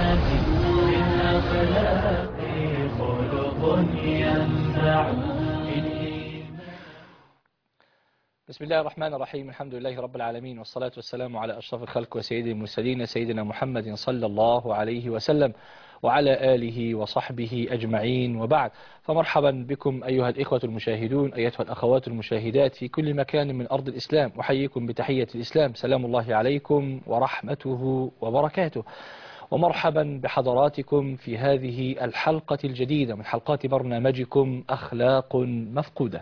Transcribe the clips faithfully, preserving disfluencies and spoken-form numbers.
من أخلاقي خلق ينبع. بسم الله الرحمن الرحيم. الحمد لله رب العالمين، والصلاة والسلام على أشرف الخلق وسيد المرسلين سيدنا محمد صلى الله عليه وسلم وعلى آله وصحبه أجمعين، وبعد. فمرحبا بكم أيها الإخوة المشاهدون، أيتها الأخوات المشاهدات في كل مكان من أرض الإسلام، أحييكم بتحية الإسلام، سلام الله عليكم ورحمته وبركاته. ومرحبا بحضراتكم في هذه الحلقة الجديدة من حلقات برنامجكم أخلاق مفقودة.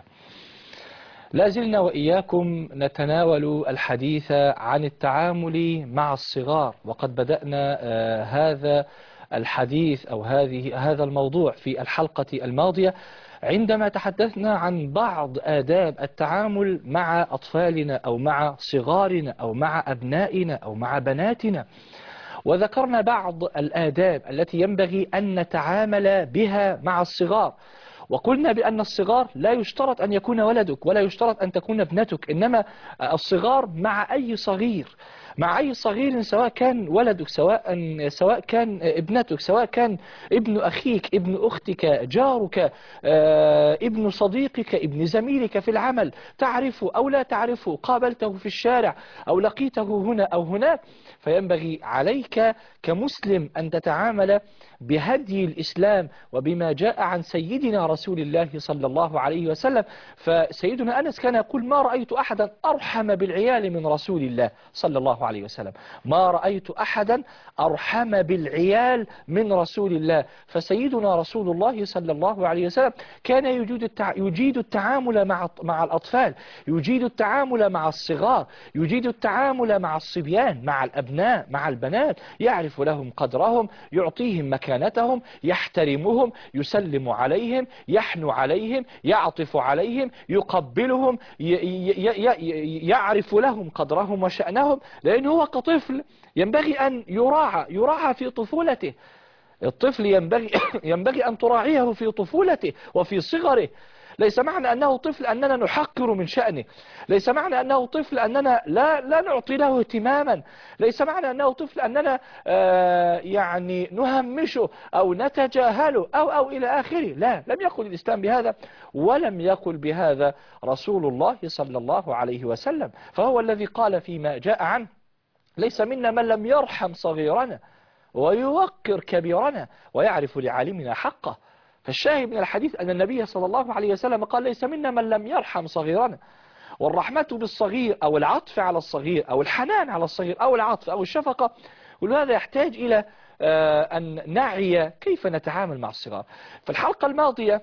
لا زلنا وإياكم نتناول الحديث عن التعامل مع الصغار، وقد بدأنا آه هذا الحديث أو هذه هذا الموضوع في الحلقة الماضية عندما تحدثنا عن بعض آداب التعامل مع أطفالنا أو مع صغارنا أو مع أبنائنا أو مع بناتنا، وذكرنا بعض الآداب التي ينبغي أن نتعامل بها مع الصغار. وقلنا بأن الصغار لا يشترط أن يكون ولدك ولا يشترط أن تكون ابنتك، إنما الصغار مع أي صغير، مع أي صغير، سواء كان ولدك سواء سواء كان ابنتك، سواء كان ابن أخيك، ابن أختك، جارك، ابن صديقك، ابن زميلك في العمل، تعرفه أو لا تعرفه، قابلته في الشارع أو لقيته هنا أو هناك، فينبغي عليك كمسلم أن تتعامل بهدي الإسلام وبما جاء عن سيدنا رسول الله صلى الله عليه وسلم. فسيدنا أنس كان يقول: ما رأيت أحدا أرحم بالعيال من رسول الله صلى الله عليه وسلم، ما رأيت أحدا أرحم بالعيال من رسول الله. فسيدنا رسول الله صلى الله عليه وسلم كان يجيد التع... يجيد التعامل مع مع الأطفال، يجيد التعامل مع الصغار، يجيد التعامل مع الصبيان، مع الأبناء، مع البنات، يعرف لهم قدرهم، يعطيهم مكانتهم، يحترمهم، يسلم عليهم، يحنو عليهم، يعطف عليهم، يقبلهم، ي... ي... ي... يعرف لهم قدرهم وشأنهم، لأنه هو كطفل ينبغي أن يراعى يراعى في طفولته. الطفل ينبغي ينبغي أن تراعيه في طفولته وفي صغره. ليس معنى أنه طفل أننا نحقر من شأنه، ليس معنى أنه طفل أننا لا لا نعطي له اهتماما، ليس معنى أنه طفل أننا آه يعني نهمشه أو نتجاهله أو أو إلى آخره. لا، لم يقل الإسلام بهذا، ولم يقل بهذا رسول الله صلى الله عليه وسلم. فهو الذي قال فيما جاء عنه: ليس منا من لم يرحم صغيرنا ويوقر كبيرنا ويعرف لعالمنا حقه. فالشاهد من الحديث أن النبي صلى الله عليه وسلم قال: ليس منا من لم يرحم صغيرنا. والرحمة بالصغير أو العطف على الصغير أو الحنان على الصغير أو العطف أو الشفقة، ولهذا يحتاج إلى أن نعي كيف نتعامل مع الصغار. في الحلقة الماضية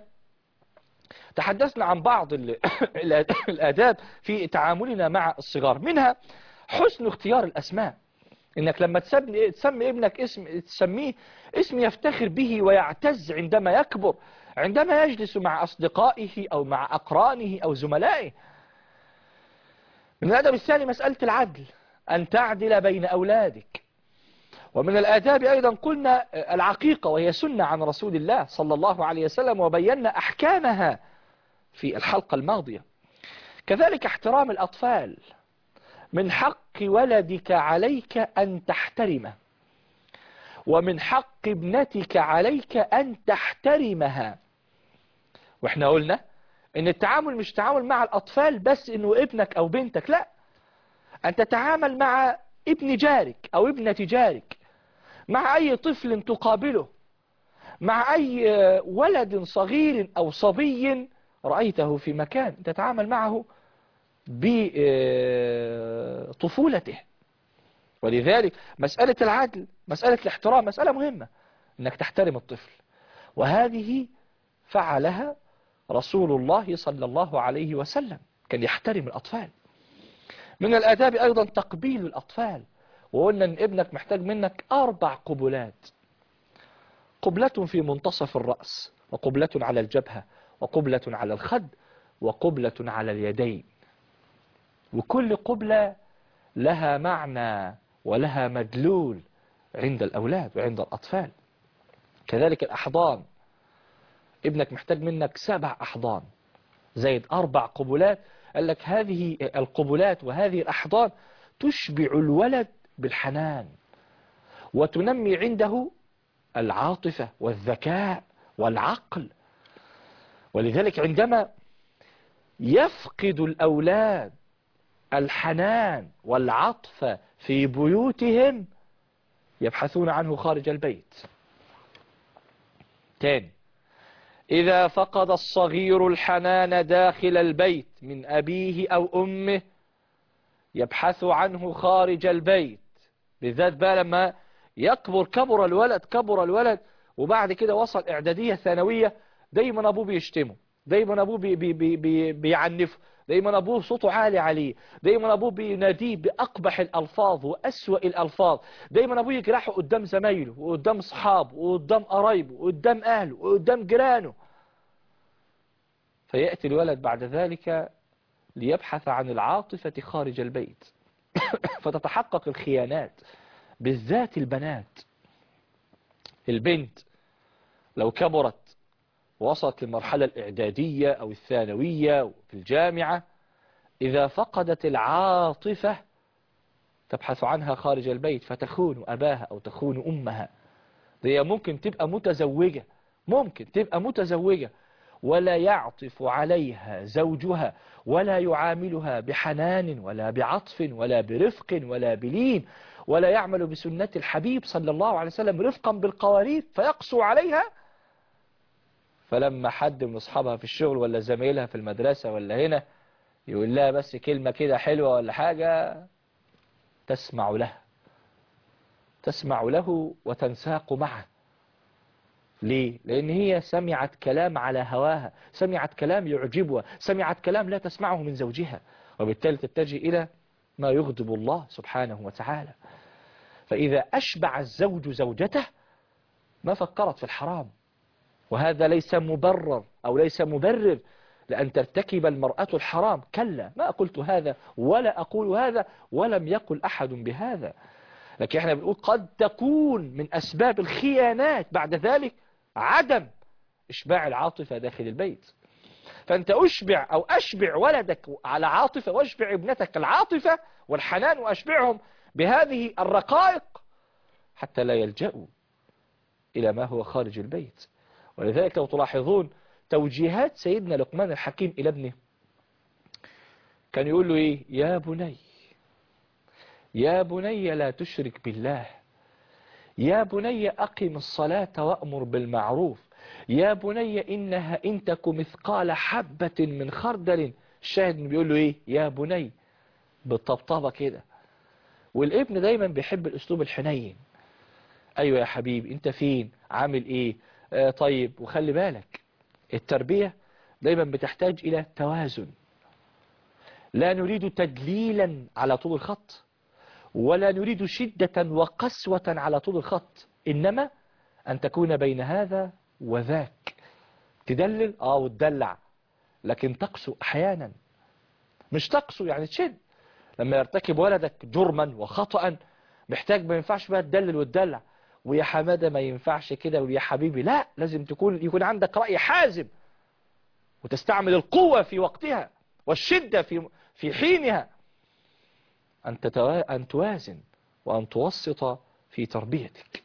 تحدثنا عن بعض الآداب في تعاملنا مع الصغار، منها حسن اختيار الأسماء. إنك لما تسمي, تسمي ابنك اسم تسميه اسم يفتخر به ويعتز عندما يكبر، عندما يجلس مع أصدقائه أو مع أقرانه أو زملائه. من الأدب الثاني مسألة العدل، أن تعدل بين أولادك. ومن الآداب أيضا قلنا العقيقة، وهي سنة عن رسول الله صلى الله عليه وسلم، وبينا أحكامها في الحلقة الماضية. كذلك احترام الأطفال، من حق ولدك عليك أن تحترمه، ومن حق ابنتك عليك أن تحترمها. واحنا قلنا ان التعامل مش تعامل مع الأطفال بس انه ابنك او بنتك، لا، أن تتعامل مع ابن جارك او ابنة جارك، مع اي طفل تقابله، مع اي ولد صغير او صبي رأيته في مكان، تتعامل معه بطفولته. ولذلك مسألة العدل، مسألة الاحترام، مسألة مهمة، انك تحترم الطفل، وهذه فعلها رسول الله صلى الله عليه وسلم، كان يحترم الأطفال. من الآداب أيضا تقبيل الأطفال، وقلنا ان ابنك محتاج منك أربع قبلات: قبلة في منتصف الرأس، وقبلة على الجبهة، وقبلة على الخد، وقبلة على اليدين. وكل قبلة لها معنى ولها مدلول عند الأولاد وعند الأطفال. كذلك الأحضان، ابنك محتاج منك سبع أحضان زائد أربع قبلات. قال لك هذه القبلات وهذه الأحضان تشبع الولد بالحنان، وتنمي عنده العاطفة والذكاء والعقل. ولذلك عندما يفقد الأولاد الحنان والعطف في بيوتهم يبحثون عنه خارج البيت. تاني، إذا فقد الصغير الحنان داخل البيت من أبيه أو أمه يبحث عنه خارج البيت، بالذات بقى لما يكبر، كبر الولد كبر الولد وبعد كده وصل إعدادية ثانوية، دايما أبوه بيشتمه، دايما أبوه بي بي بي بي بيعنفه، دايما أبوه صوته عالي عليه، دايما أبوه بيناديه بأقبح الألفاظ وأسوأ الألفاظ، دايما أبوه يجرحه قدام زمايله وقدام أصحابه وقدام قرايبه وقدام أهله وقدام جيرانه. فيأتي الولد بعد ذلك ليبحث عن العاطفة خارج البيت فتتحقق الخيانات، بالذات البنات. البنت لو كبرت وصلت للمرحلة الإعدادية أو الثانوية أو في الجامعة، إذا فقدت العاطفة تبحث عنها خارج البيت فتخون أباها أو تخون أمها. هي ممكن تبقى متزوجة، ممكن تبقى متزوجة ولا يعطف عليها زوجها ولا يعاملها بحنان ولا بعطف ولا برفق ولا بلين ولا يعمل بسنة الحبيب صلى الله عليه وسلم رفقا بالقوارير فيقسو عليها. فلما حد من أصحابها في الشغل ولا زميلها في المدرسة ولا هنا يقول لها بس كلمة كده حلوة ولا حاجة، تسمع له تسمع له وتنساق معه. ليه؟ لأن هي سمعت كلام على هواها، سمعت كلام يعجبها، سمعت كلام لا تسمعه من زوجها، وبالتالي تتجه إلى ما يغضب الله سبحانه وتعالى. فإذا أشبع الزوج زوجته ما فكرت في الحرام، وهذا ليس مبرر أو ليس مبرر لأن ترتكب المرأة الحرام، كلا، ما قلت هذا ولا أقول هذا ولم يقل أحد بهذا، لكن احنا بنقول قد تكون من أسباب الخيانات بعد ذلك عدم إشباع العاطفة داخل البيت. فأنت أشبع أو أشبع ولدك على عاطفة وأشبع ابنتك العاطفة والحنان وأشبعهم بهذه الرقائق حتى لا يلجأوا إلى ما هو خارج البيت. ولذلك لو تلاحظون توجيهات سيدنا لقمان الحكيم إلى ابنه كان يقول له إيه؟ يا بني يا بني لا تشرك بالله، يا بني أقم الصلاة وأمر بالمعروف، يا بني إنها إن تك مثقال حبة من خردل. الشاهد بيقول له إيه؟ يا بني، بالطبطبة كده. والابن دايما بيحب الأسلوب الحنين، أيوة يا حبيبي أنت فين؟ عامل إيه؟ آه طيب. وخلي بالك التربية دايما بتحتاج إلى توازن، لا نريد تدليلا على طول الخط ولا نريد شدة وقسوة على طول الخط، إنما أن تكون بين هذا وذاك. تدلل آه وتدلع، لكن تقسو أحيانا، مش تقسو يعني تشد. لما يرتكب ولدك جرما وخطأ محتاج، ما ينفعش بقى تدلل وتدلع ويا حمادة ما ينفعش كده ويا حبيبي، لا، لازم تكون يكون عندك رأي حازم وتستعمل القوة في وقتها والشدة في في حينها، أن تتوا... أن توازن وأن توسط في تربيتك.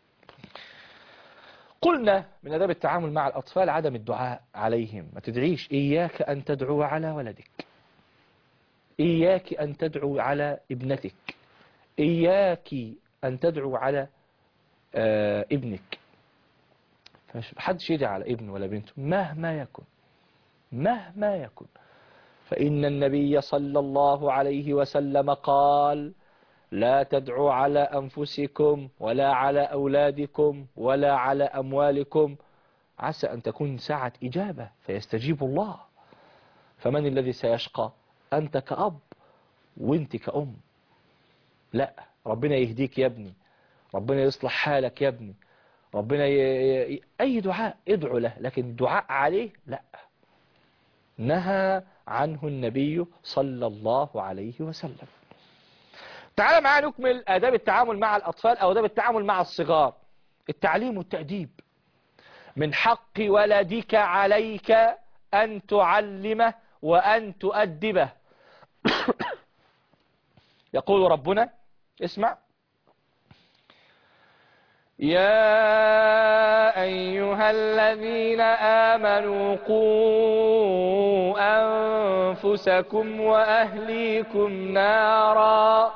قلنا من آداب التعامل مع الأطفال عدم الدعاء عليهم، ما تدعيش. إياك أن تدعو على ولدك، إياك أن تدعو على ابنتك، إياك أن تدعو على آه ابنك. فحدش يدعي على ابن ولا بنته مهما يكن، مهما يكن. فإن النبي صلى الله عليه وسلم قال لا تدعوا على أنفسكم ولا على أولادكم ولا على أموالكم، عسى أن تكون ساعة إجابة فيستجيب الله. فمن الذي سيشقى؟ أنت كأب وانت كأم. لا، ربنا يهديك يا ابني، ربنا يصلح حالك يا ابني، ربنا ي... ي... أي دعاء ادعو له، لكن دعاء عليه لا، نهى عنه النبي صلى الله عليه وسلم. تعال معنا نكمل آداب التعامل مع الأطفال أو آداب التعامل مع الصغار. التعليم والتأديب. من حق ولدك عليك أن تعلمه وأن تؤدبه. يقول ربنا، اسمع، يا أيها الذين آمنوا قوا أنفسكم وأهليكم نارا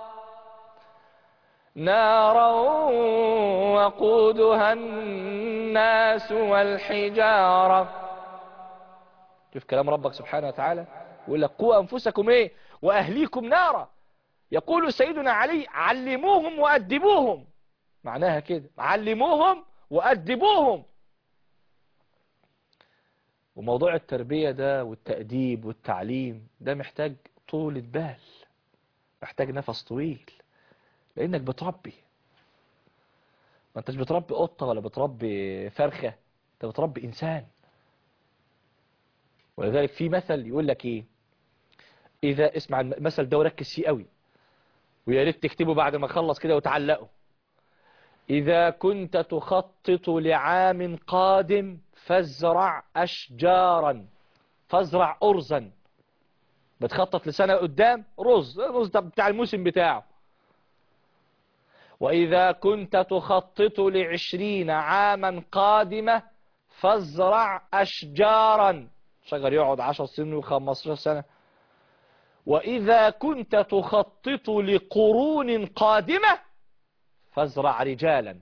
نارا وقودها الناس والحجارة. شوف كلام ربك سبحانه وتعالى يقول لك قوا أنفسكم إيه وأهليكم نارا. يقول سيدنا علي علموهم وأدبوهم، معناها كده علموهم وأدبوهم. وموضوع التربية ده والتأديب والتعليم ده محتاج طولة بال، محتاج نفس طويل، لأنك بتربي. ما انتش بتربي قطة ولا بتربي فرخة، انت بتربي إنسان. ولذلك في مثل يقول لك ايه، إذا اسمع المثل ده وركز فيه قوي، ويا ريت تكتبه بعد ما اخلص كده وتعلقه. إذا كنت تخطط لعام قادم فازرع أشجارا، فازرع أرزا. بتخطط لسنة قدام، رز الرز ده بتاع الموسم بتاعه. وإذا كنت تخطط لعشرين عاما قادمة فازرع أشجارا، شجر يقعد عشر سنين وخمستاشر سنة. وإذا كنت تخطط لقرون قادمة فازرع رجالا.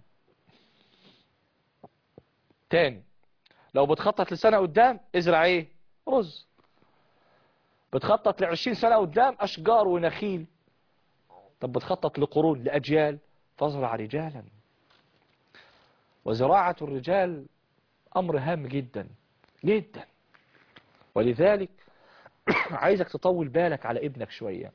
تاني، لو بتخطط لسنة قدام ازرع ايه؟ رز. بتخطط لعشرين سنة قدام أشجار ونخيل. طب بتخطط لقرون لأجيال فازرع رجالا. وزراعة الرجال أمر هام جدا جدا. ولذلك عايزك تطول بالك على ابنك شوية،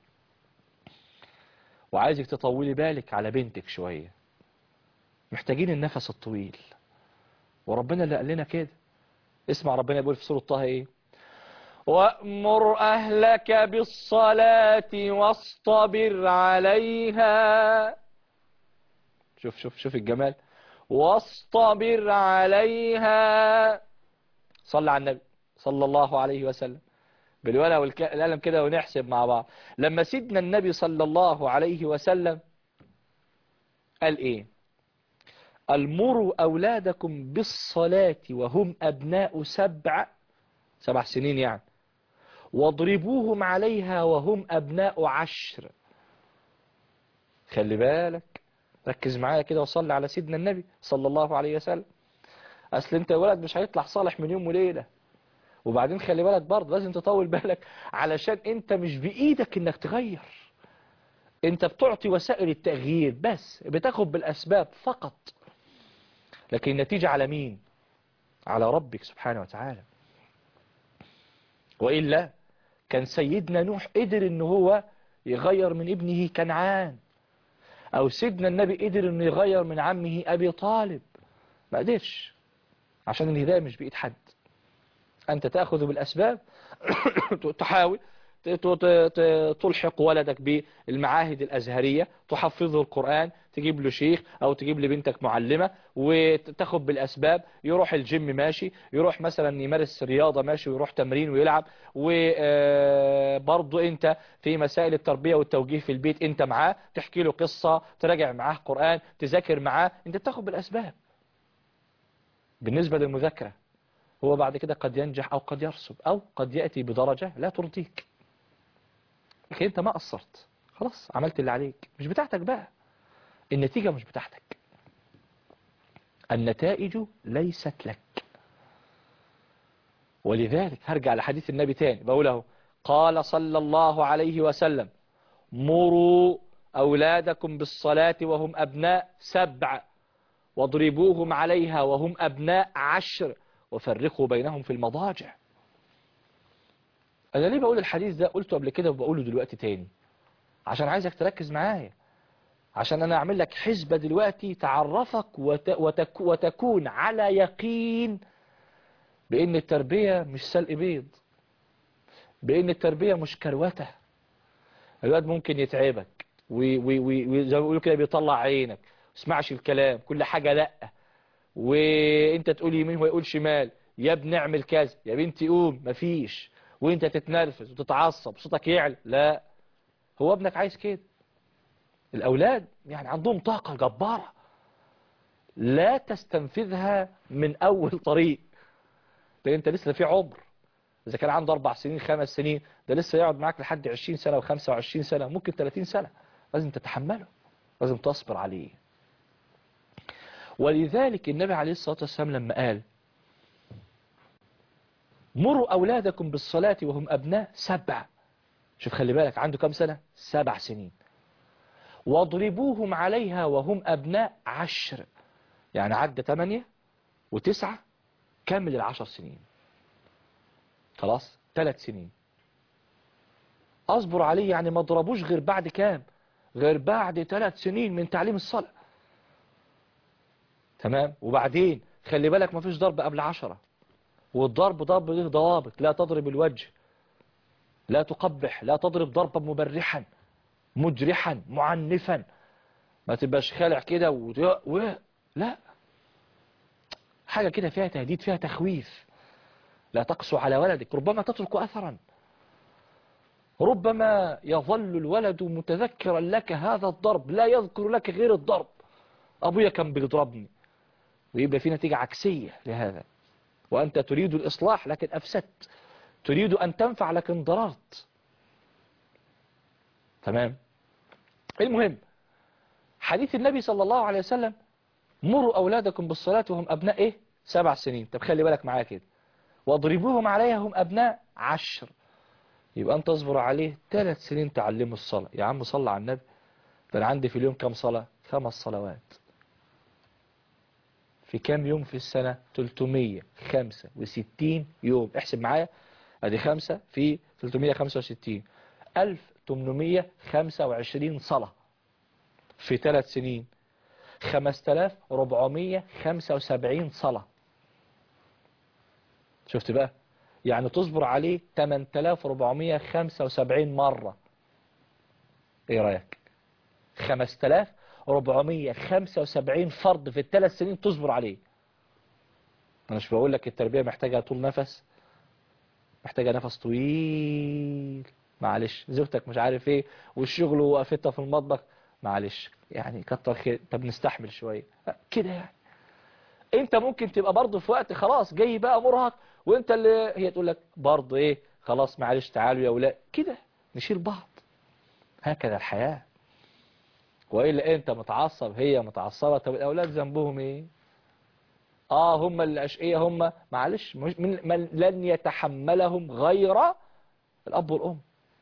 وعايزك تطولي بالك على بنتك شوية. محتاجين النفس الطويل، وربنا اللي قال لنا كده. اسمع ربنا يقول في سورة طه ايه؟ وأمر أهلك بالصلاة واصطبر عليها. شوف شوف شوف الجمال، واصطبر عليها. صلى على النبي صلى الله عليه وسلم بالورقة والقلم كده ونحسب مع بعض. لما سيدنا النبي صلى الله عليه وسلم قال ايه؟ المروا أولادكم بالصلاة وهم أبناء سبع سبع سنين يعني، واضربوهم عليها وهم أبناء عشر. خلي بالك، ركز معايا كده وصلي على سيدنا النبي صلى الله عليه وسلم. أصل أنت ولد مش هيطلع صالح من يوم وليلة. وبعدين خلي بالك برضه لازم تطول بالك، علشان أنت مش بإيدك إنك تغير. أنت بتعطي وسائل التغيير بس، بتاخد بالأسباب فقط، لكن النتيجة على مين؟ على ربك سبحانه وتعالى. وإلا كان سيدنا نوح قدر إن هو يغير من ابنه كنعان، أو سيدنا النبي قدر إنه يغير من عمه أبي طالب. ما قدرش، عشان الهداية مش بإيد حد. أنت تأخذ بالأسباب تحاول تلحق ولدك بالمعاهد الأزهرية، تحفظه القرآن، تجيب له شيخ أو تجيب لبنتك معلمة وتاخد بالأسباب. يروح الجيم ماشي، يروح مثلا يمارس رياضة ماشي، ويروح تمرين ويلعب. وبرضه أنت في مسائل التربية والتوجيه في البيت أنت معاه، تحكي له قصة، تراجع معاه قرآن، تذاكر معاه. أنت تاخد بالأسباب. بالنسبة للمذاكرة، هو بعد كده قد ينجح أو قد يرسب أو قد يأتي بدرجة لا ترضيك، لكن أنت ما قصرت، خلاص عملت اللي عليك. مش بتاعتك بقى، النتيجة مش بتاعتك، النتائج ليست لك. ولذلك هرجع لحديث النبي تاني بقوله، قال صلى الله عليه وسلم: مروا أولادكم بالصلاة وهم أبناء سبع، واضربوهم عليها وهم أبناء عشر، وفرقوا بينهم في المضاجع. أنا ليه بقول الحديث ده؟ قلته قبل كده وبقوله دلوقتي تاني، عشان عايزك تركز معايا، عشان أنا أعمل لك حسبة دلوقتي تعرفك وت... وتك... وتكون على يقين بأن التربية مش سلق بيض، بأن التربية مش كروتة. الواد ممكن يتعبك وزي و... و... و... ما بيقولوا كده بيطلع عينك، اسمعش الكلام، كل حاجة لأ، وانت تقول يمين ويقول شمال، يا ابني اعمل كذا، يا بنتي قوم، مفيش، وانت تتنرفز وتتعصب صوتك يعلى. لا، هو ابنك عايز كده. الاولاد يعني عندهم طاقة جبارة، لا تستنفذها من أول طريق، لأن أنت لسه في عمر. إذا كان عنده أربع سنين خمس سنين، ده لسه يقعد معاك لحد عشرين سنة وخمسة وعشرين سنة، ممكن ثلاثين سنة. لازم تتحمله، لازم تصبر عليه. ولذلك النبي عليه الصلاة والسلام لما قال مروا أولادكم بالصلاة وهم أبناء سبع، شوف خلي بالك عنده كم سنة؟ سبع سنين. واضربوهم عليها وهم أبناء عشر، يعني عدى ثمانية وتسعة، كمل العشر سنين، خلاص ثلاث سنين. أصبر عليه يعني ما ضربوش غير بعد كام؟ غير بعد ثلاث سنين من تعليم الصلاة. تمام. وبعدين خلي بالك ما فيش ضرب قبل عشرة، والضرب ضرب له ضوابط. لا تضرب الوجه، لا تقبح، لا تضرب ضربا مبرحا مجرحا معنفا، ما تبقاش خالع كده و... و... لا، حاجة كده فيها تهديد، فيها تخويف. لا تقسو على ولدك، ربما تترك أثرا، ربما يظل الولد متذكرا لك هذا الضرب، لا يذكر لك غير الضرب. أبويا كان بيضربني، ويبقى في نتيجة عكسية لهذا. وأنت تريد الإصلاح لكن أفسدت، تريد أن تنفع لكن ضررت. تمام. المهم حديث النبي صلى الله عليه وسلم مروا أولادكم بالصلاة وهم أبناء إيه؟ سبع سنين. طب خلي بالك معايا كده، واضربوهم عليها هم أبناء عشر، يبقى أنت اصبر عليه ثلاث سنين تعلمه الصلاة. يا عم صلى على النبي، ده أنا عندي في اليوم كم صلاة؟ خمس صلوات. في كام يوم في السنة؟ ثلاثمية وخمسة وستين يوم. احسب معايا، ادي خمسة في ثلاثمية وخمسة وستين، ألف وثمانمية وخمسة وعشرين صلاة في ثلاث سنين، خمسة آلاف وأربعمية وخمسة وسبعين صلاة. شفت بقى؟ يعني تصبر عليه ثمانية آلاف وأربعمية وخمسة وسبعين مرة. ايه رأيك؟ خمسة آلاف وأربعمية وخمسة وسبعين فرض في الثلاث سنين تصبر عليه. انا مش بقول لك التربية محتاجة طول نفس، محتاجة نفس طويل. معلش زوجتك مش عارف ايه والشغل وقفتها في المطبخ، معلش يعني كتر خير، طب نستحمل شوية كده. يعني انت ممكن تبقى برضه في وقت خلاص جاي بقى مرهق، وانت اللي هي تقول لك برضه ايه خلاص معلش تعالوا يا اولاد كده، نشيل بعض. هكذا الحياة. وإلا انت متعصب هي متعصبة، طب الاولاد ذنبهم ايه؟ اه هم الاشقية، هم معلش مش من من لن يتحملهم غير الاب والام.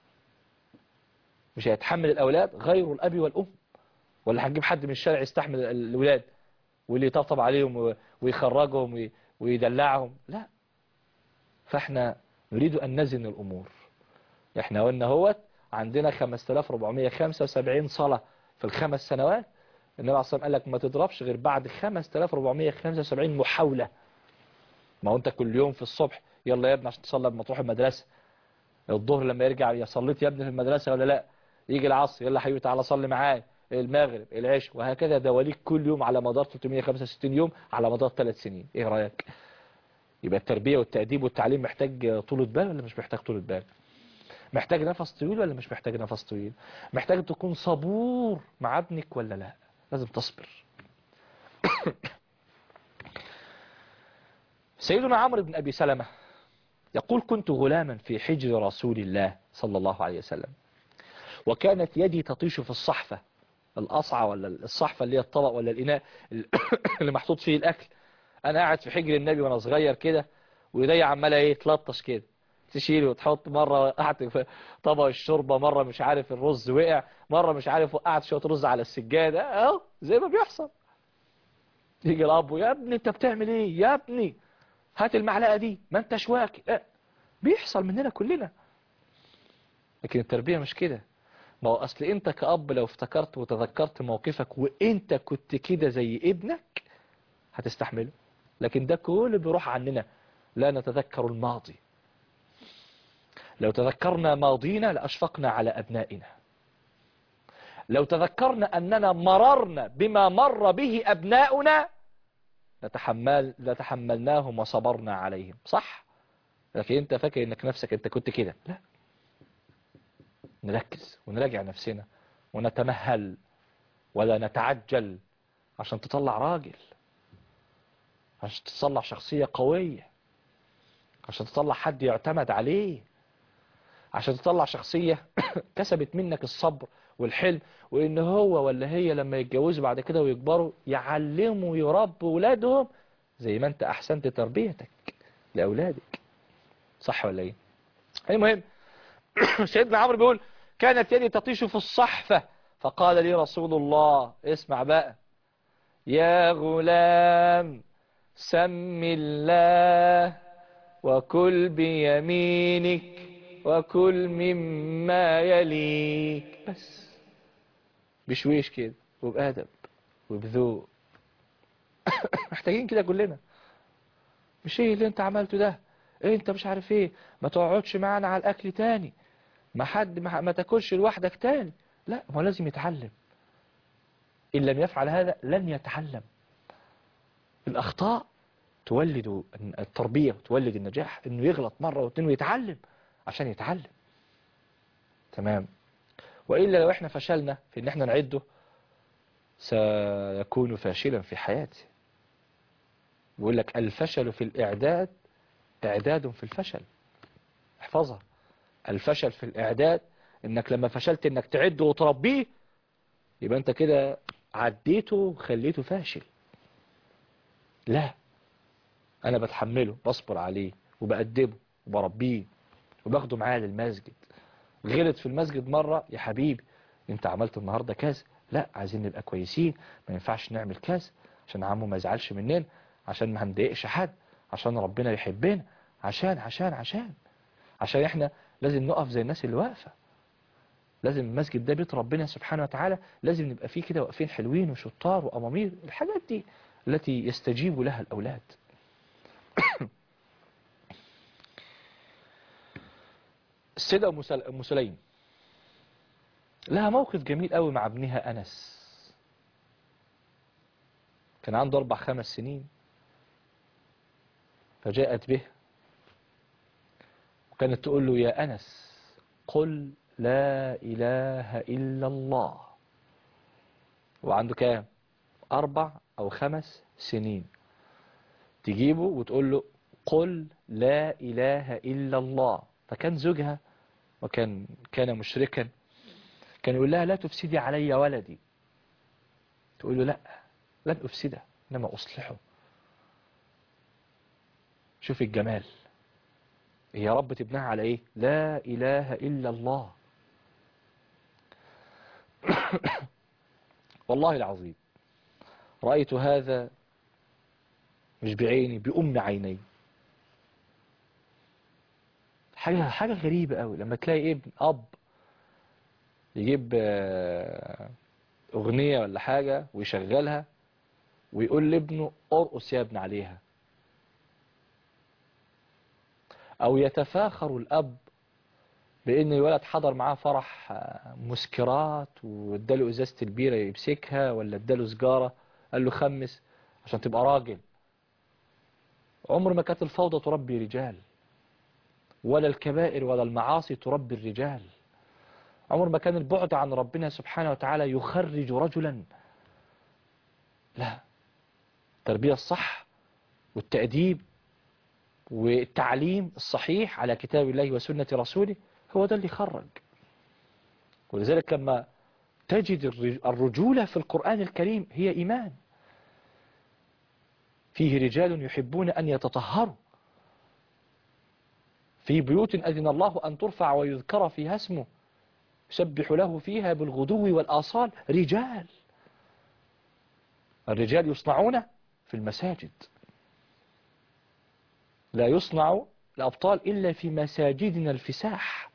مش هيتحمل الاولاد غير الاب والام، ولا هنجيب حد من الشارع يستحمل الاولاد واللي يطبطب عليهم ويخرجهم ويدلعهم؟ لا. فاحنا نريد ان نزن الامور. احنا قلنا هوت عندنا خمسة آلاف وأربعمية وخمسة وسبعين صلاة في الخمس سنوات. النبي عليه الصلاة والسلام قال لك ما تضربش غير بعد خمسة آلاف وأربعمية وخمسة وسبعين محاولة. ما هو انت كل يوم في الصبح يلا يا ابني عشان تصلي لما تروح المدرسة، الظهر لما يرجع يا صليت يا ابني في المدرسة ولا لا، يجي العصر يلا حبيبي تعالى صلي معايا، المغرب العشاء، وهكذا دواليك كل يوم على مدار ثلاثمية وخمسة وستين يوم على مدار ثلاث سنين. ايه رأيك؟ يبقى التربية والتأديب والتعليم محتاج طولة بال ولا مش محتاج طولة بال؟ محتاج نفس طويل ولا مش محتاج نفس طويل؟ محتاج تكون صبور مع ابنك ولا لا؟ لازم تصبر. سيدنا عمرو بن أبي سلمة يقول كنت غلاما في حجر رسول الله صلى الله عليه وسلم، وكانت يدي تطيش في الصحفة، الأصعى ولا الصحفة اللي هي الطبق ولا الإناء اللي محطوط فيه الأكل. أنا قاعد في حجر النبي وأنا صغير كده، وإيدي عمالة إيه تلطش كده، تشيل وتحط. مرة وقعت في طبق الشوربة، مرة مش عارف الرز وقع، مرة مش عارف وقعت شوية رز على السجادة، أهو زي ما بيحصل. يجي الأب يا ابني أنت بتعمل إيه؟ يا ابني هات المعلقة دي ما أنتش واكل. أه بيحصل مننا كلنا. لكن التربية مش كده. ما هو أصل أنت كأب لو افتكرت وتذكرت موقفك وأنت كنت كده زي ابنك هتستحمله. لكن ده كله بيروح عننا، لا نتذكر الماضي. لو تذكرنا ماضينا لأشفقنا على أبنائنا. لو تذكرنا أننا مررنا بما مر به أبناؤنا لتحمل لتحملناهم وصبرنا عليهم، صح؟ لكن أنت فاكر أنك نفسك أنت كنت كده؟ لا. نركز ونراجع نفسنا ونتمهل ولا نتعجل عشان تطلع راجل. عشان تطلع شخصية قوية، عشان تطلع حد يعتمد عليه، عشان تطلع شخصية كسبت منك الصبر والحلم، وإن هو ولا هي لما يتجوزوا بعد كده ويكبروا يعلموا يربوا ولادهم زي ما أنت أحسنت تربيتك لأولادك. صح ولا إيه؟ المهم سيدنا عمرو بيقول كانت يدي تطيش في الصحفة فقال لي رسول الله، اسمع بقى، يا غلام سم الله وكل بيمينك وكل مما يليك. بس بشويش كده وبأدب وبذوق. محتاجين كده كلنا. مش ايه اللي انت عملته ده، ايه انت مش عارف ايه، ما تقعدش معانا على الاكل تاني، ما حد ما, ما تاكلش لوحدك تاني. لا، هو لازم يتعلم. ان لم يفعل هذا لن يتعلم. الاخطاء تولد التربية وتولد النجاح، انه يغلط مرة واثنين ويتعلم عشان يتعلم. تمام. وإلا لو احنا فشلنا في ان احنا نعده سيكون فاشلا في حياته. بيقول لك الفشل في الإعداد إعداد في الفشل. احفظها، الفشل في الإعداد، انك لما فشلت انك تعده وتربيه يبقى انت كده عديته وخليته فاشل. لا، انا بتحمله، بصبر عليه وبأدبه وبربيه وباخده معايا للمسجد. غلط في المسجد مرة، يا حبيبي انت عملت النهاردة كذا، لا عايزين نبقى كويسين، ما ينفعش نعمل كذا عشان عمو ما يزعلش مننا، عشان ما هنضايقش حد، عشان ربنا يحبنا، عشان عشان عشان عشان احنا لازم نقف زي الناس اللي واقفة. لازم المسجد ده بيت ربنا سبحانه وتعالى، لازم نبقى فيه كده واقفين حلوين وشطار وأمامير، الحاجات دي التي يستجيب لها الأولاد. السيدة أم سليم لها موقف جميل قوي مع ابنها أنس. كان عنده أربع خمس سنين فجاءت به وكانت تقول له يا أنس قل لا إله إلا الله. وعنده كام؟ أربع أو خمس سنين. تجيبه وتقول له قل لا إله إلا الله. فكان زوجها وكان كان مشركا، كان يقول لها لا تفسدي علي ولدي. تقول له لا، لن أفسده إنما أصلحه. شوف الجمال، هي ربت ابنها على إيه؟ لا إله إلا الله. والله العظيم رأيت هذا مش بعيني، بأم عيني. حاجة حاجة غريبة قوي لما تلاقي ابن أب يجيب أغنية ولا حاجة ويشغلها ويقول لابنه ارقص يا ابن عليها. أو يتفاخر الأب بأن الولد حضر معاه فرح مسكرات واداله إزازة البيرة يمسكها، ولا اداله سجارة قال له خمس عشان تبقى راجل. عمر ما كانت الفوضى تربي رجال، ولا الكبائر ولا المعاصي تربي الرجال. عمر ما كان البعد عن ربنا سبحانه وتعالى يخرج رجلا. لا، التربية الصح والتأديب والتعليم الصحيح على كتاب الله وسنة رسوله هو ده اللي خرج. ولذلك لما تجد الرجولة في القرآن الكريم هي إيمان. فيه رجال يحبون أن يتطهروا في بيوت أذن الله أن ترفع ويذكر فيها اسمه يسبح له فيها بالغدو والآصال. رجال، الرجال يصنعون في المساجد، لا يصنع الأبطال إلا في مساجدنا الفساح.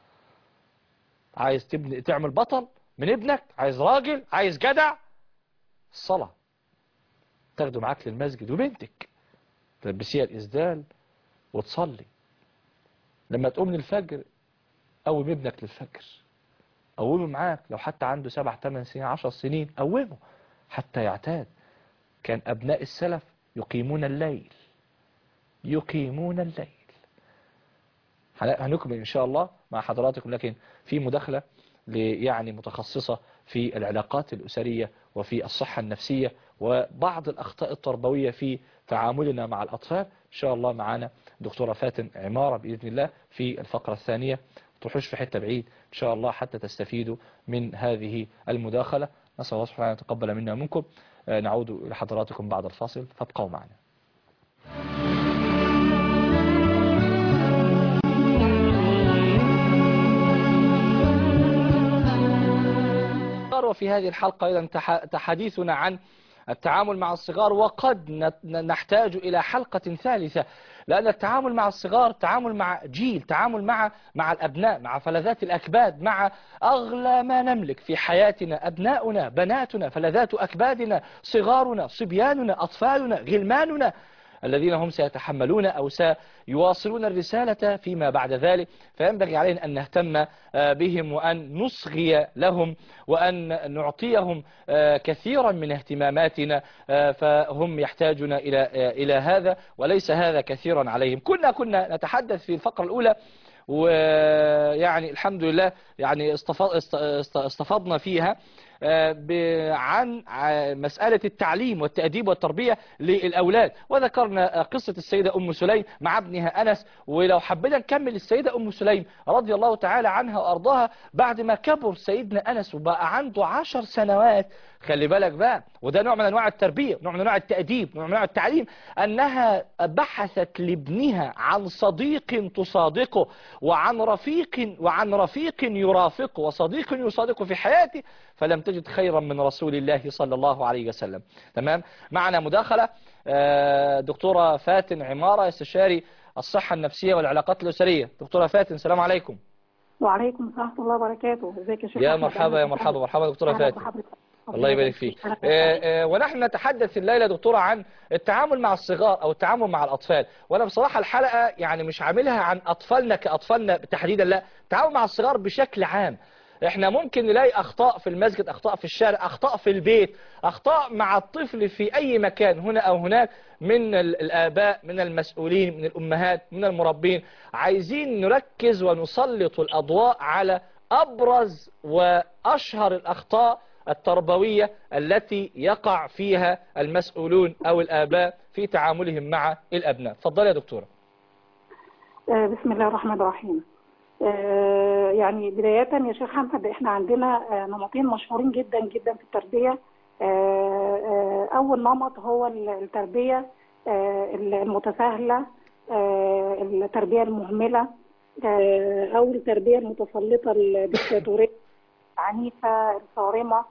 عايز تبني تعمل بطل من ابنك، عايز راجل، عايز جدع، الصلاة تاخده معاك للمسجد، وبنتك تلبسيها الإسدال وتصلي. لما تقوم من الفجر قوم ابنك للفجر، قومه معاك لو حتى عنده سبع ثمان سنين عشر سنين، قومه حتى يعتاد. كان أبناء السلف يقيمون الليل، يقيمون الليل. هنكمل إن شاء الله مع حضراتكم، لكن في مداخلة يعني متخصصة في العلاقات الأسرية وفي الصحة النفسية وبعض الأخطاء التربوية في تعاملنا مع الأطفال. إن شاء الله معنا دكتورة فاتن عمارة بإذن الله في الفقرة الثانية. تروحوش في حتة بعيد إن شاء الله حتى تستفيدوا من هذه المداخلة. نسأل الله سبحانه أن يتقبل منا ومنكم. نعود إلى حضراتكم بعد الفاصل فابقوا معنا. وفي هذه الحلقة أيضا تحديثنا عن التعامل مع الصغار، وقد نحتاج إلى حلقة ثالثة، لأن التعامل مع الصغار تعامل مع جيل، تعامل مع مع الأبناء، مع فلذات الأكباد، مع أغلى ما نملك في حياتنا، أبناؤنا، بناتنا، فلذات أكبادنا، صغارنا، صبياننا، أطفالنا، غلماننا الذين هم سيتحملون أو سيواصلون الرسالة فيما بعد ذلك. فينبغي علينا أن نهتم بهم وأن نصغي لهم وأن نعطيهم كثيرا من اهتماماتنا، فهم يحتاجون إلى إلى هذا وليس هذا كثيرا عليهم. كنا كنا نتحدث في الفقرة الأولى ويعني الحمد لله يعني استفضنا فيها عن مسألة التعليم والتأديب والتربية للأولاد، وذكرنا قصة السيدة أم سليم مع ابنها أنس. ولو حبينا نكمل السيدة أم سليم رضي الله تعالى عنها وأرضاها بعد ما كبر سيدنا أنس وبقى عنده عشر سنوات، خلي بالك بقى، وده نوع من أنواع التربية، نوع من أنواع التأديب، نوع من أنواع التعليم، أنها بحثت لابنها عن صديق تصادقه وعن رفيق وعن رفيق يرافقه وصديق يصادقه في حياته، فلم تجد خيرا من رسول الله صلى الله عليه وسلم. تمام. معنا مداخلة دكتورة فاتن عمارة، استشاري الصحة النفسية والعلاقات الأسرية. دكتورة فاتن، السلام عليكم. وعليكم السلام ورحمة الله وبركاته. ازيك يا شيخ؟ يا مرحبا يا مرحبا مرحبا دكتورة فاتن. الله يبارك فيك. ونحن نتحدث الليلة دكتورة عن التعامل مع الصغار أو التعامل مع الأطفال، وأنا بصراحة الحلقة يعني مش عاملها عن أطفالنا كأطفالنا تحديدا، لا، التعامل مع الصغار بشكل عام. احنا ممكن نلاقي أخطاء في المسجد، أخطاء في الشارع، أخطاء في البيت، أخطاء مع الطفل في أي مكان هنا أو هناك من الآباء، من المسؤولين، من الأمهات، من المربين. عايزين نركز ونسلط الأضواء على أبرز وأشهر الأخطاء التربوية التي يقع فيها المسؤولون أو الآباء في تعاملهم مع الأبناء. تفضل يا دكتورة. بسم الله الرحمن الرحيم. يعني بداية يا شيخ حمد، احنا عندنا نمطين مشهورين جدا جدا في التربية. أول نمط هو التربية المتساهلة، التربية المهملة، أو التربية المتسلطة الدكتاتورية العنيفة الصارمة.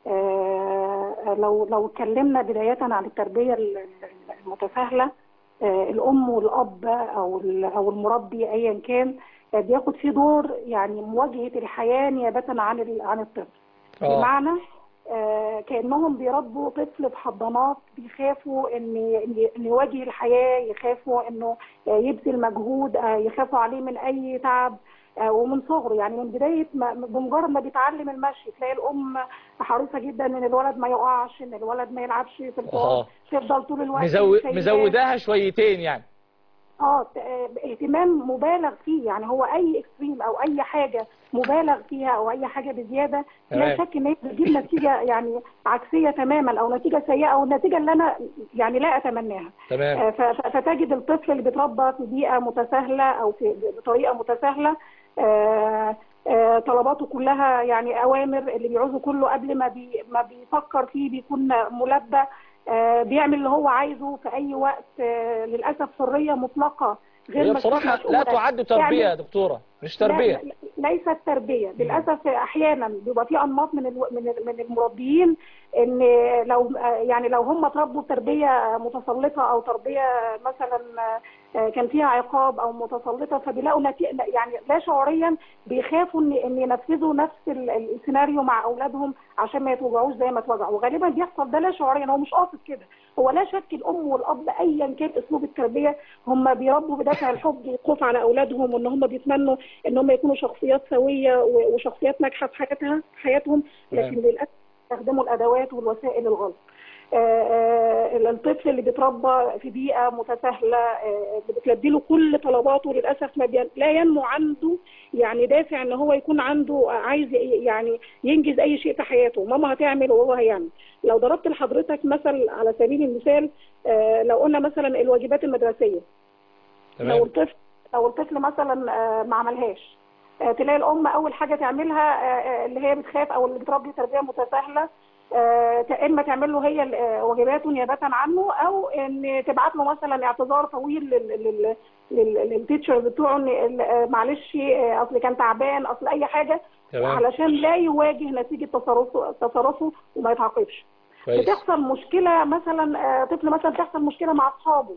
لو لو اتكلمنا بداية عن التربية المتساهلة، الأم والأب أو أو المربي أيا كان بياخد فيه دور يعني مواجهة الحياة نيابة عن عن الطفل. بمعنى آه كأنهم بيربوا طفل بحضانات، بيخافوا ان ان يواجه الحياة، يخافوا انه يبذل مجهود، آه يخافوا عليه من اي تعب، آه ومن صغره يعني من بداية ما بمجرد ما بيتعلم المشي تلاقي الام حريصة جدا ان الولد ما يقعش، ان الولد ما يلعبش في الفوق، تفضل طول الوقت مزو... مزوداها شويتين يعني. اه اهتمام مبالغ فيه، يعني هو اي اكستريم او اي حاجه مبالغ فيها او اي حاجه بزياده لا شك ان هي بتجيب نتيجه يعني عكسيه تماما او نتيجه سيئه او النتيجه اللي انا يعني لا اتمناها. تمام. فتجد الطفل اللي بيتربى في بيئه متساهله او في بطريقه متساهله، آآ آآ طلباته كلها يعني اوامر، اللي بيعوزه كله قبل ما بي ما بيفكر فيه بيكون ملبى، آه بيعمل اللي هو عايزه في أي وقت. آه للأسف حرية مطلقة غير بصراحة لا تعد تربية يا دكتورة، مش تربية. لا ليست تربية للأسف. أحيانا بيبقى في أنماط من من من المربيين إن لو يعني لو هم تربوا تربية متسلطة أو تربية مثلا كان فيها عقاب أو متسلطة، فبيلاقوا نتيجة يعني لا شعوريا بيخافوا إن إن ينفذوا نفس السيناريو مع أولادهم عشان ما يتوجعوش زي ما اتوجعوا، وغالبا بيحصل ده لا شعوريا، هو مش قاصد كده. هو لا شك الأم والأب أيا كان أسلوب التربية هم بيربوا بدافع الحب والخوف على أولادهم، وإن هم بيتمنوا إن هم يكونوا شخصيات سوية وشخصيات ناجحة في حياتها حياتهم، لكن للأسف يستخدموا الأدوات والوسائل الغلط. الطفل اللي بيتربى في بيئه متساهله اللي بتلبي له كل طلباته للاسف ما بي... لا ينمو عنده يعني دافع ان هو يكون عنده عايز يعني ينجز اي شيء في حياته. ماما هتعمل وهو هيعمل. لو ضربت لحضرتك مثل على سبيل المثال، لو قلنا مثلا الواجبات المدرسيه، تمام. لو الطفل لو الطفل مثلا ما عملهاش، تلاقي الام اول حاجه تعملها اللي هي بتخاف او اللي بتربي تربيه متساهله، اما تعمل له هي واجباته نيابه عنه، او ان تبعت له مثلا اعتذار طويل للتيتشر بتوعه ان معلش اصل كان تعبان اصل اي حاجه، تمام. علشان لا يواجه نتيجه تصرفه تصرفه وما يتعاقبش. كويس. بتحصل مشكله مثلا، طفل مثلا بتحصل مشكله مع اصحابه،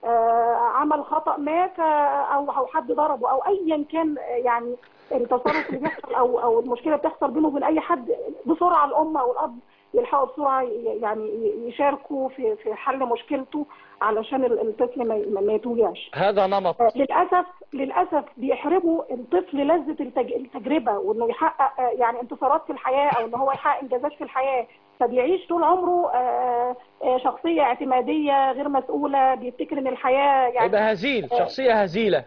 عمل خطأ ما او او حد ضربه او ايا كان، يعني التصرف اللي بيحصل او او المشكله بتحصل بينه وبين اي حد، بسرعه الام او الاب يلحقوا بسرعه يعني يشاركوا في في حل مشكلته علشان الطفل ما ما يتوجعش. هذا نمط. للاسف للاسف بيحرموا الطفل لذه التجربه وانه يحقق يعني انتصارات في الحياه او ان هو يحقق انجازات في الحياه، فبيعيش طول عمره شخصيه اعتماديه غير مسؤوله، بيفتكر ان الحياه يعني يبقى هزيل، شخصيه هزيله.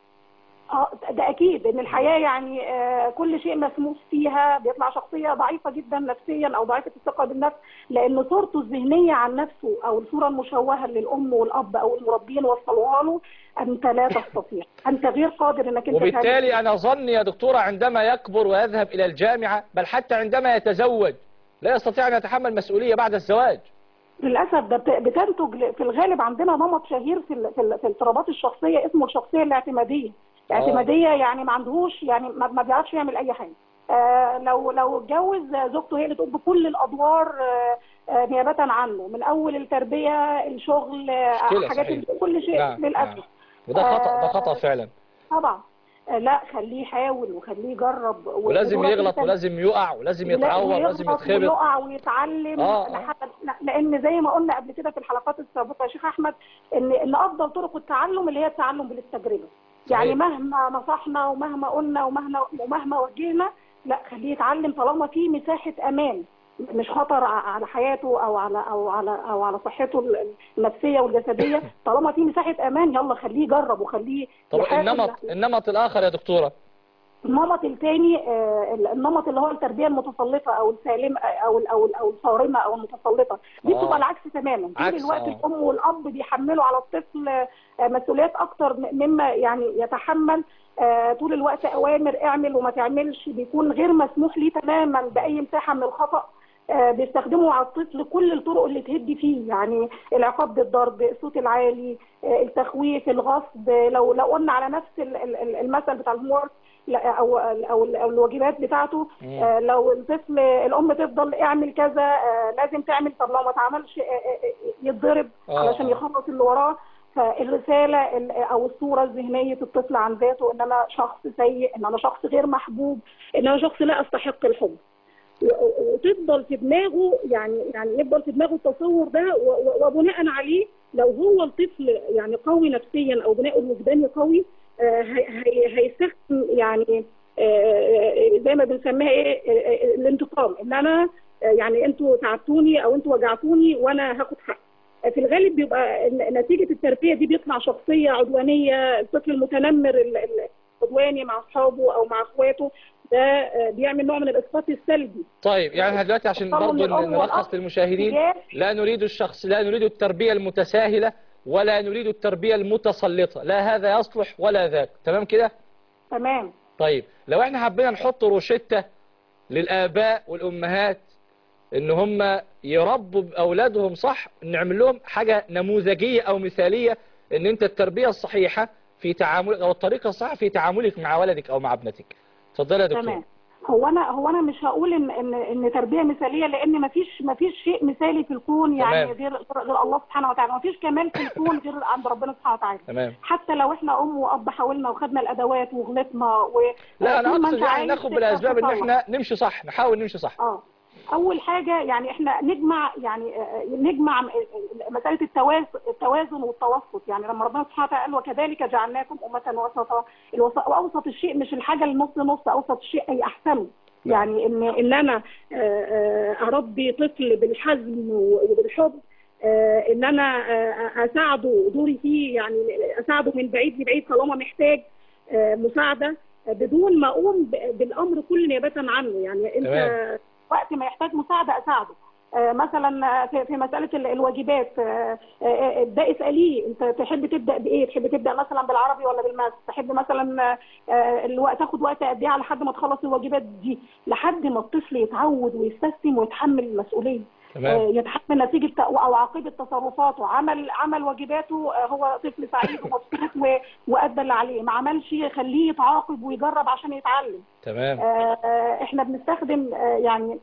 اه ده اكيد ان الحياه يعني آه كل شيء مسموح فيها، بيطلع شخصيه ضعيفه جدا نفسيا او ضعيفه الثقه بالنفس، لان صورته الذهنيه عن نفسه او الصوره المشوهه للام والاب او المربين وصلوها له انت لا تستطيع، انت غير قادر انك انت. وبالتالي انا ظني يا دكتوره عندما يكبر ويذهب الى الجامعه، بل حتى عندما يتزوج، لا يستطيع ان يتحمل مسؤوليه بعد الزواج. للاسف ده بتنتج في الغالب عندنا نمط شهير في في الاضطرابات الشخصيه اسمه الشخصيه الاعتماديه. اعتماديه يعني ما عندهوش يعني ما بيعرفش يعمل اي حاجه. آه لو لو اتجوز زوجته هي اللي تقوم بكل الادوار آه آه نيابه عنه، من اول التربيه الشغل آه حاجات كل شيء. نعم. للاسف. نعم. وده خطأ، ده خطأ فعلا. طبعا. آه لا خليه يحاول وخليه يجرب، ولازم يغلط ولازم يقع ولازم يتعور ولازم يتخبط ويقع ويتعلم. آه. لحد لان زي ما قلنا قبل كده في الحلقات السابقه يا شيخ احمد ان ان افضل طرق التعلم اللي هي التعلم بالتجربه. يعني مهما نصحنا ومهما قلنا ومهما ومهما وجهنا، لا خليه يتعلم طالما في مساحه امان، مش خطر على حياته او على او على او على صحته النفسيه والجسديه، طالما في مساحه امان يلا خليه يجرب وخليه. طب النمط النمط الاخر يا دكتوره؟ النمط الثاني النمط اللي هو التربيه المتسلطه او السالمه او او او الصارمه او المتسلطه، دي بتبقى العكس تماما. طول الوقت آه. الام والاب بيحملوا على الطفل مسؤوليات اكتر مما يعني يتحمل. طول الوقت اوامر اعمل وما تعملش، بيكون غير مسموح ليه تماما باي مساحه من الخطا. بيستخدموا على الطفل كل الطرق اللي تهدي فيه، يعني العقاب بالضرب، الصوت العالي، التخويف، الغصب. لو لو قلنا على نفس المثل بتاع الهومورك او او الواجبات بتاعته، آه لو الطفل الام تفضل اعمل كذا آه لازم تعمل، طب لو ما اتعملش آه يتضرب علشان يخلص اللي وراه. فالرساله او الصوره الذهنيه الطفل عن ذاته ان انا شخص سيء، ان انا شخص غير محبوب، ان انا شخص لا استحق الحب، وتفضل في دماغه يعني يعني يفضل في دماغه التصور ده، وبناء عليه لو هو الطفل يعني قوي نفسيا او بناءه الوجداني قوي هيستخدم يعني زي ما بنسميها ايه الانتقام، ان انا يعني انتوا تعبتوني او انتوا وجعتوني وانا هاخد حق. في الغالب بيبقى نتيجه التربيه دي بيطلع شخصيه عدوانيه، الطفل المتنمر العدواني مع اصحابه او مع اخواته ده بيعمل نوع من الاسقاط السلبي. طيب يعني احنا دلوقتي عشان برضه نلخص للمشاهدين، لا نريد الشخص لا نريد التربيه المتساهله ولا نريد التربية المتسلطة، لا هذا يصلح ولا ذاك. تمام كده؟ تمام. طيب لو احنا حبينا نحط روشتة للآباء والأمهات ان هم يربوا بأولادهم صح، نعمل لهم حاجة نموذجية أو مثالية، ان انت التربية الصحيحة في تعاملك أو الطريقة الصحيحة في تعاملك مع ولدك أو مع ابنتك. اتفضلي يا دكتور. تمام. هو انا هو انا مش هقول ان ان ان تربيه مثاليه، لان مفيش مفيش شيء مثالي في الكون يعني غير غير الله سبحانه وتعالى، مفيش كمال في الكون غير عند ربنا سبحانه وتعالى. تمام. حتى لو احنا ام واب حاولنا وخدنا الادوات وغلطنا و لا انا اقصد يعني ناخد بالاسباب ان احنا نمشي صح، نحاول نمشي صح. اه اول حاجه يعني احنا نجمع يعني نجمع مساله التوازن التوازن والتوسط، يعني لما ربنا سبحانه وتعالى قال وكذلك جعلناكم امه وسطا، واوسط الشيء مش الحاجه النص نص، اوسط الشيء اي احسنه. يعني ان ان انا اربي طفل بالحزم وبالحب، ان انا اساعده دوري فيه، يعني اساعده من بعيد لبعيد طالما محتاج مساعده، بدون ما اقوم بالامر كل نيابه عنه. يعني انت تمام. وقت ما يحتاج مساعده اساعده. مثلا في مساله الواجبات ده اساليه، انت تحب تبدا بايه؟ تحب تبدا مثلا بالعربي ولا بالماس؟ تحب مثلا الوقت تاخد وقت قد ايه على حد ما تخلص الواجبات دي، لحد ما الطفل يتعود ويستسلم ويتحمل المسؤوليه، تمام. يتحمل نتيجه او عاقبه تصرفاته. عمل عمل واجباته هو طفل سعيد ومبسوط وادى اللي عليه، ما عملش خليه يتعاقب ويجرب عشان يتعلم. تمام. احنا بنستخدم يعني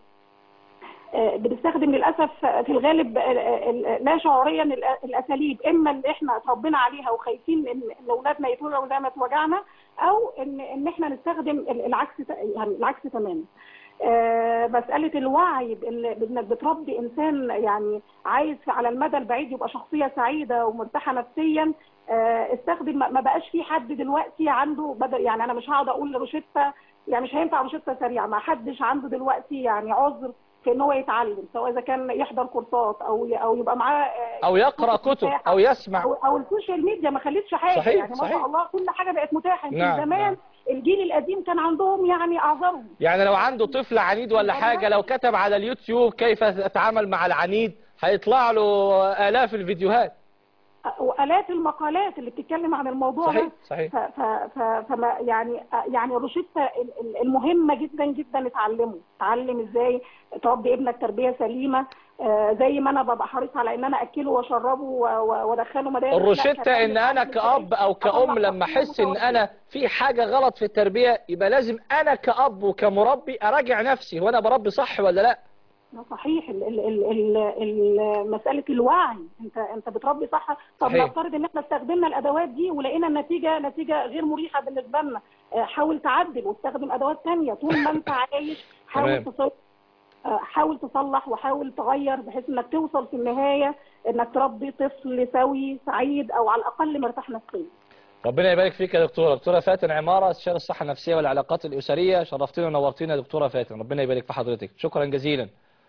بنستخدم للاسف في الغالب لا شعوريا الاساليب، اما اللي احنا اتربينا عليها وخايفين ان اولادنا يتوجعوا زي ما اتوجعنا، او ان ان احنا نستخدم العكس، يعني العكس تماما. آه مسألة الوعي بانك بتربي انسان يعني عايز على المدى البعيد يبقى شخصية سعيدة ومرتاحة نفسيا. آه استخدم، ما بقاش في حد دلوقتي عنده بدل، يعني انا مش هقعد اقول روشتة، يعني مش هينفع روشتة سريعة، ما حدش عنده دلوقتي يعني عذر في ان هو يتعلم، سواء اذا كان يحضر كورسات او او يبقى معاه او يقرا كتب او يسمع او, أو السوشيال ميديا ما خلتش حاجه. صحيح. يعني ما شاء الله كل حاجه بقت متاحه. نعم. في زمان نعم. الجيل القديم كان عندهم يعني اعذارهم، يعني لو عنده طفل عنيد ولا حاجه، لو كتب على اليوتيوب كيف اتعامل مع العنيد هيطلع له الاف الفيديوهات والاف المقالات اللي بتتكلم عن الموضوع. صحيح. ده صحيح. فما يعني يعني روشتة المهمه جدا جدا اتعلموا، اتعلم ازاي تربي ابنك تربيه سليمه، زي ما انا ببقى حريص على ان انا اكله واشربه وادخله مدارس. الروشتة ان انا كأب او كأم لما احس ان انا في حاجة غلط في التربية، يبقى لازم انا كأب وكمربي اراجع نفسي، وانا بربي صح ولا لا. صحيح. ال ال ال ال مسألة الوعي، انت انت بتربي صح. طب نفترض ان احنا استخدمنا الادوات دي ولقينا النتيجة نتيجة غير مريحة بالنسبة لنا، حاول تعدل واستخدم ادوات ثانيه. طول ما انت عايش حاول تصلح، حاول تصلح وحاول تغير، بحيث انك توصل في النهاية انك تربي طفل سوي سعيد او على الاقل مرتاح نفسيا. ربنا يبارك فيك يا دكتورة. دكتورة فاتن عمارة، استشارة الصحة النفسية والعلاقات الأسرية، شرفتنا ونورتنا يا دكتورة فاتن، ربنا يبارك في حضرتك، شكرا جزيلا.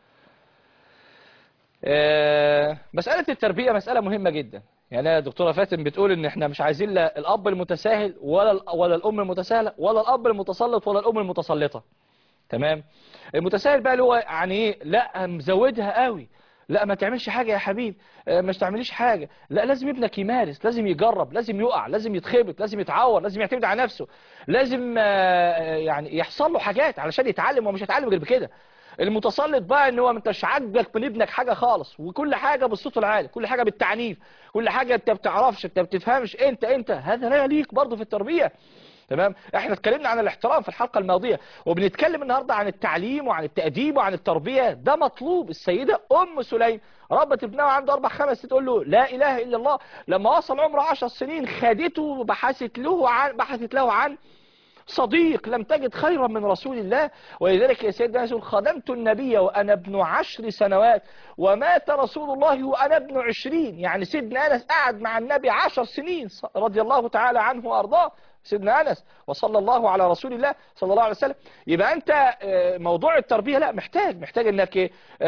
أه مسألة التربية مسألة مهمة جدا. يعني الدكتورة فاتن بتقول ان احنا مش عايزين لا الأب المتساهل ولا ولا الأم المتساهلة ولا الأب المتسلط ولا الأم المتسلطة. تمام. المتساهل بقى اللي هو يعني ايه، لا مزودها قوي، لا ما تعملش حاجة يا حبيب، مش تعمليش حاجة، لا لازم ابنك يمارس، لازم يجرب، لازم يقع، لازم يتخبط، لازم يتعور، لازم يعتمد على نفسه، لازم يعني يحصل له حاجات علشان يتعلم، ومش هيتعلم غير بكده. المتسلط بقى ان هو انتش عاجبك من ابنك حاجة خالص، وكل حاجة بالصوت العالي، كل حاجة بالتعنيف، كل حاجة انت بتعرفش، انت بتفهمش، انت انت هذا لا يليق برضه في التربية. تمام. احنا اتكلمنا عن الاحترام في الحلقة الماضية، وبنتكلم النهاردة عن التعليم وعن التأديب وعن التربية. ده مطلوب. السيدة ام سليم ربت ابنها عنده اربع خمس تقول له لا اله الا الله، لما وصل عمره عشر سنين خدته وبحثت له عن بحثت له عن صديق، لم تجد خيرا من رسول الله. ولذلك يا سيدنا يقول خدمت النبي وأنا ابن عشر سنوات ومات رسول الله وأنا ابن عشرين. يعني سيدنا أنس قعد مع النبي عشر سنين رضي الله تعالى عنه وأرضاه سيدنا أنس، وصلى الله على رسول الله صلى الله عليه وسلم. يبقى أنت موضوع التربية لا محتاج محتاج أنك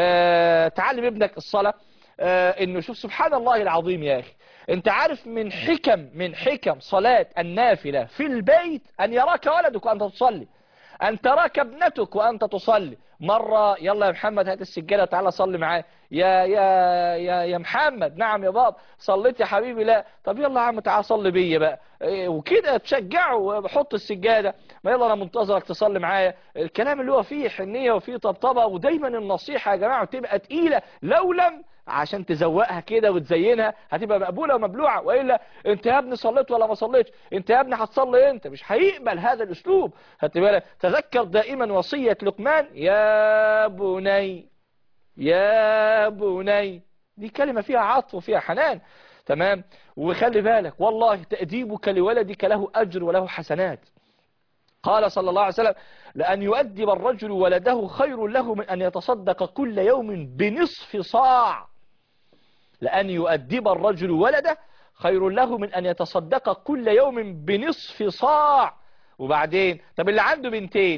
تعلم ابنك الصلاة، انه شوف سبحان الله العظيم يا اخي، انت عارف من حكم من حكم صلاة النافلة في البيت ان يراك ولدك وانت تصلي، ان تراك ابنتك وانت تصلي. مرة يلا يا محمد هات السجادة تعالى صلي معايا، يا يا يا يا محمد نعم يا بابا صليت يا حبيبي، لا طب يلا يا عم تعالى صلي بيا بقى، وكده تشجعه وحط السجادة، ما يلا انا منتظرك تصلي معايا. الكلام اللي هو فيه حنية وفيه طبطبة، ودايما النصيحة يا جماعة تبقى تقيلة، لو لم عشان تزوقها كده وتزينها هتبقى مقبولة ومبلوعة، وإلا انت يا ابني صليت ولا ما صليتش، انت يا ابني هتصلي انت، مش هيقبل هذا الاسلوب. خدت بالك؟ تذكر دائما وصية لقمان يا بني يا بني، دي كلمة فيها عطف وفيها حنان. تمام. وخلي بالك والله تأديبك لولدك له أجر وله حسنات. قال صلى الله عليه وسلم لأن يؤدب الرجل ولده خير له من أن يتصدق كل يوم بنصف صاع. لأن يؤدب الرجل ولده خير له من أن يتصدق كل يوم بنصف صاع. وبعدين طب اللي عنده بنتين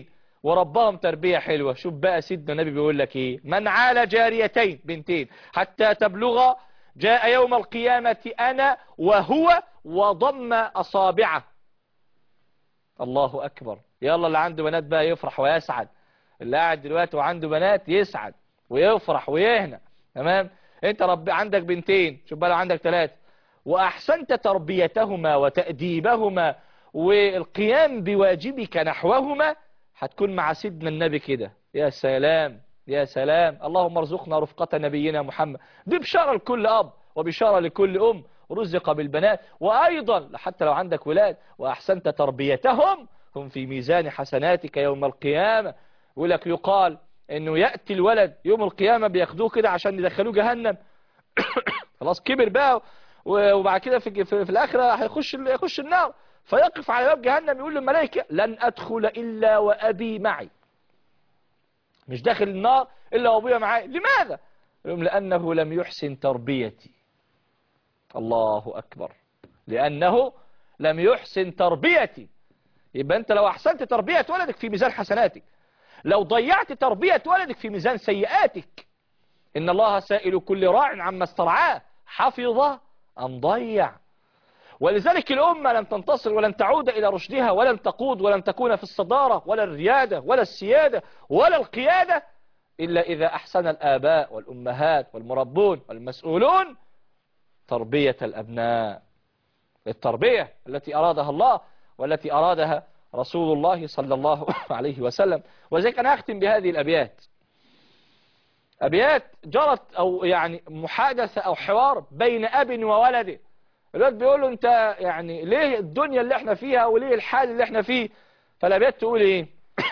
وربهم تربية حلوة. شوف بقى سيدنا النبي بيقول لك ايه: من عال جاريتين بنتين حتى تبلغ جاء يوم القيامة أنا وهو وضم أصابعه. الله أكبر. يلا اللي عنده بنات بقى يفرح ويسعد، اللي قاعد دلوقتي وعنده بنات يسعد ويفرح ويهنى. تمام؟ انت رب عندك بنتين، شوف بقى لو عندك ثلاثة وأحسنت تربيتهما وتأديبهما والقيام بواجبك نحوهما، هتكون مع سيدنا النبي كده. يا سلام يا سلام. اللهم ارزقنا رفقة نبينا محمد. دي بشارة لكل أب وبشارة لكل أم رزق بالبنات. وأيضا حتى لو عندك ولاد وأحسنت تربيتهم هم في ميزان حسناتك يوم القيامة. يقول لك يقال إنه يأتي الولد يوم القيامة بياخدوه كده عشان يدخلوه جهنم. خلاص كبر بقى، وبعد كده في, في, في الآخرة هيخش يخش النار، فيقف على باب جهنم يقول للملائكة: لن أدخل إلا وأبي معي. مش داخل النار إلا وأبويا معي. لماذا؟ لأنه لم يحسن تربيتي. الله أكبر. لأنه لم يحسن تربيتي. يبقى أنت لو أحسنت تربية ولدك في ميزان حسناتك، لو ضيعت تربية ولدك في ميزان سيئاتك. إن الله سائل كل راع عما استرعاه حفظ أم ضيع. ولذلك الأمة لن تنتصر ولن تعود إلى رشدها ولن تقود ولن تكون في الصدارة ولا الريادة ولا السيادة ولا القيادة إلا إذا أحسن الآباء والأمهات والمربون والمسؤولون تربية الأبناء، التربية التي أرادها الله والتي أرادها رسول الله صلى الله عليه وسلم. وذلك أنا أختم بهذه الأبيات، أبيات جرت أو يعني محادثة أو حوار بين أب وولده. الولد بيقول له: أنت يعني ليه الدنيا اللي احنا فيها وليه الحال اللي احنا فيه؟ فالأبيات تقول إيه؟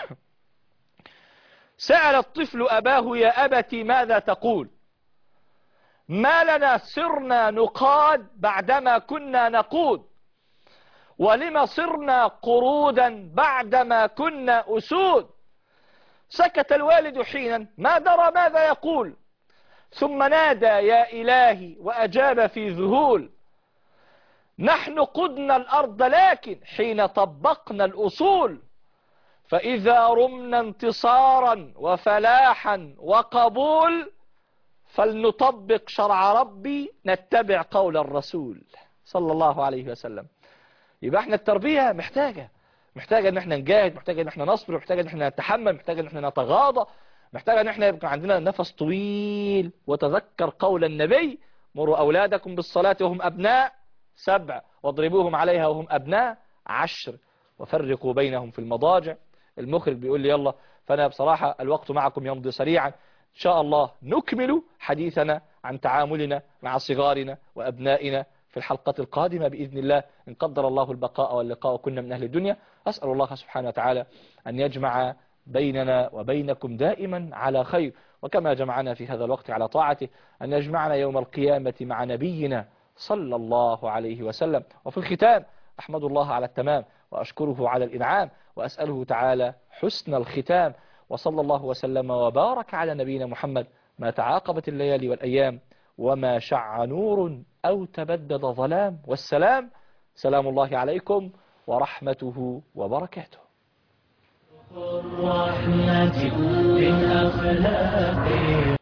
سأل الطفل أباه: يا أبتي ماذا تقول؟ ما لنا صرنا نقاد بعدما كنا نقود، ولما صرنا قرودا بعدما كنا أسود. سكت الوالد حينا ما درى ماذا يقول، ثم نادى: يا إلهي، وأجاب في ذهول: نحن قدنا الأرض لكن حين طبقنا الأصول، فإذا رمنا انتصارا وفلاحا وقبول، فلنطبق شرع ربي نتبع قول الرسول صلى الله عليه وسلم. يبقى احنا التربية محتاجة محتاجة ان احنا نجاهد، محتاجة ان احنا نصبر، محتاجة ان احنا نتحمل، محتاجة ان احنا نتغاضى، محتاجة ان احنا يبقى عندنا نفس طويل. وتذكر قول النبي: مروا أولادكم بالصلاة وهم أبناء سبع واضربوهم عليها وهم أبناء عشر وفرقوا بينهم في المضاجع. المخرج بيقول لي يلا، فأنا بصراحة الوقت معكم يمضي سريعا. إن شاء الله نكمل حديثنا عن تعاملنا مع صغارنا وأبنائنا في الحلقة القادمة بإذن الله، إن قدر الله البقاء واللقاء وكنا من أهل الدنيا. أسأل الله سبحانه وتعالى أن يجمع بيننا وبينكم دائما على خير، وكما جمعنا في هذا الوقت على طاعته أن يجمعنا يوم القيامة مع نبينا صلى الله عليه وسلم. وفي الختام أحمد الله على التمام وأشكره على الإنعام وأسأله تعالى حسن الختام. وصلى الله وسلم وبارك على نبينا محمد ما تعاقبت الليالي والأيام وما شع نور أو تبدد ظلام. والسلام، سلام الله عليكم ورحمته وبركاته. الرحمة بالأخلاق